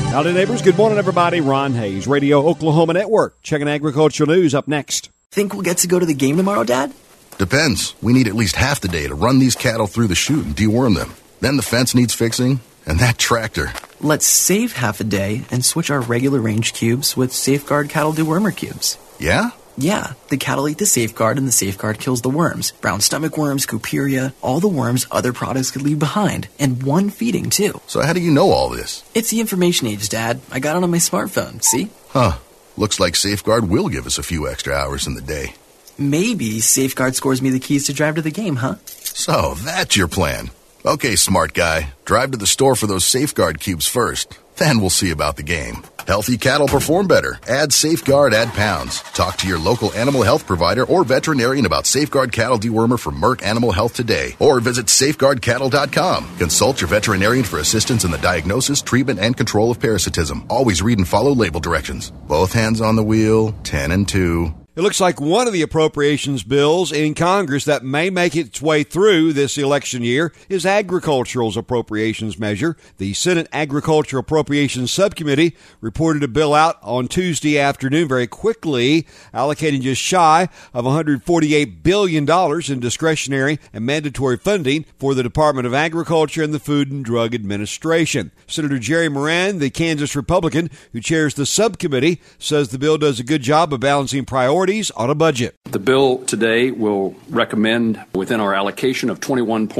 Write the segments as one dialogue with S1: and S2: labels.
S1: Howdy, neighbors. Good morning, everybody. Ron Hayes, Radio Oklahoma Network. Checking agricultural news up next.
S2: Think we'll get to go to the game tomorrow, Dad?
S3: Depends. We need at least half the day to run these cattle through the chute and deworm them. Then the fence needs fixing, and that tractor.
S2: Let's save half a day and switch our regular range cubes with Safeguard Cattle Dewormer cubes.
S3: Yeah?
S2: Yeah, the cattle eat the Safeguard, and the Safeguard kills the worms. Brown stomach worms, Cuperia, all the worms other products could leave behind. And one feeding, too.
S3: So how do you know all this?
S2: It's the information age, Dad. I got it on my smartphone, see?
S3: Huh. Looks like Safeguard will give us a few extra hours in the day.
S2: Maybe Safeguard scores me the keys to drive to the game, huh?
S3: So that's your plan. Okay, smart guy. Drive to the store for those Safeguard cubes first. Then we'll see about the game. Healthy cattle perform better. Add Safeguard, add pounds. Talk to your local animal health provider or veterinarian about Safeguard Cattle Dewormer from Merck Animal Health today. Or visit safeguardcattle.com. Consult your veterinarian for assistance in the diagnosis, treatment, and control of parasitism. Always read and follow label directions. Both hands on the wheel, 10 and 2.
S1: It looks like one of the appropriations bills in Congress that may make its way through this election year is agricultural's appropriations measure. The Senate Agriculture Appropriations Subcommittee reported a bill out on Tuesday afternoon very quickly, allocating just shy of $148 billion in discretionary and mandatory funding for the Department of Agriculture and the Food and Drug Administration. Senator Jerry Moran, the Kansas Republican who chairs the subcommittee, says the bill does a good job of balancing priorities on a budget.
S4: The bill today will recommend within our allocation of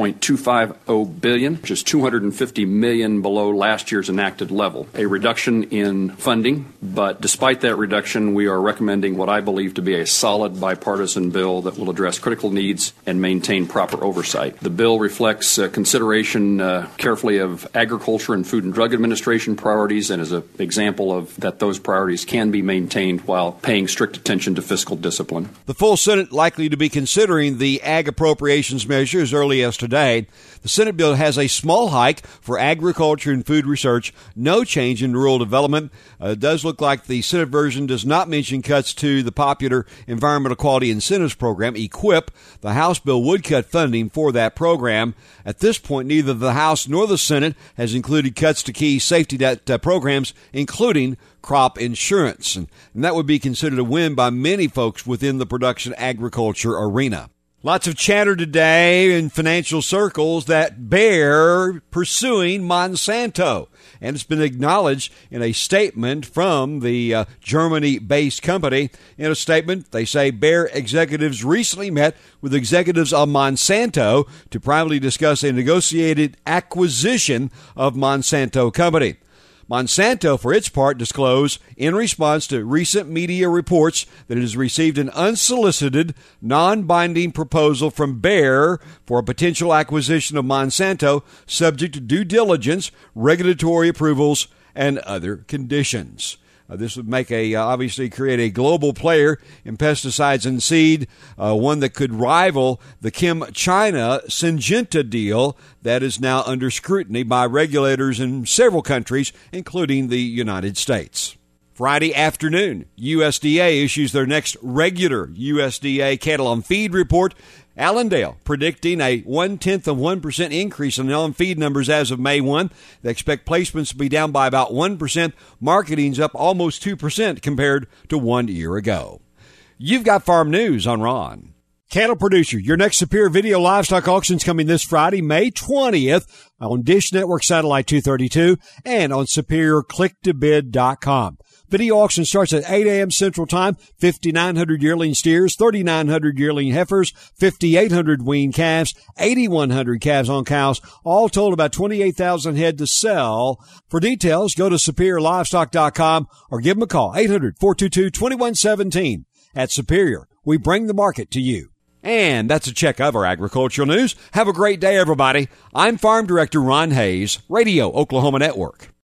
S4: $21.250 billion, which is $250 million below last year's enacted level, a reduction in funding. But despite that reduction, we are recommending what I believe to be a solid bipartisan bill that will address critical needs and maintain proper oversight. The bill reflects consideration carefully of Agriculture and Food and Drug Administration priorities and is an example of that those priorities can be maintained while paying strict attention to fiscal discipline.
S1: The full Senate likely to be considering the ag appropriations measure as early as today. The Senate bill has a small hike for agriculture and food research, no change in rural development. It does look like the Senate version does not mention cuts to the popular Environmental Quality Incentives Program, EQIP. The House bill would cut funding for that program. At this point, neither the House nor the Senate has included cuts to key safety net programs, including crop insurance. And that would be considered a win by many folks within the production agriculture arena. Lots of chatter today in financial circles that Bayer pursuing Monsanto. And it's been acknowledged in a statement from the Germany-based company. In a statement, they say Bayer executives recently met with executives of Monsanto to privately discuss a negotiated acquisition of Monsanto Company. Monsanto, for its part, disclosed in response to recent media reports that it has received an unsolicited, non-binding proposal from Bayer for a potential acquisition of Monsanto, subject to due diligence, regulatory approvals, and other conditions. This would make obviously create a global player in pesticides and seed, one that could rival the ChemChina Syngenta deal that is now under scrutiny by regulators in several countries, including the United States. Friday afternoon, USDA issues their next regular USDA cattle on feed report. Allendale predicting a 0.1% increase in on-feed numbers as of May 1. They expect placements to be down by about 1%. Marketing's up almost 2% compared to 1 year ago. You've got farm news on Ron. Cattle Producer, your next Superior Video Livestock Auction's coming this Friday, May 20th on Dish Network Satellite 232 and on SuperiorClickToBid.com. Video auction starts at 8 a.m. Central Time. 5,900 yearling steers, 3,900 yearling heifers, 5,800 weaned calves, 8,100 calves on cows, all told about 28,000 head to sell. For details, go to SuperiorLivestock.com or give them a call, 800-422-2117. At Superior, we bring the market to you. And that's a check of our agricultural news. Have a great day, everybody. I'm Farm Director Ron Hayes, Radio Oklahoma Network.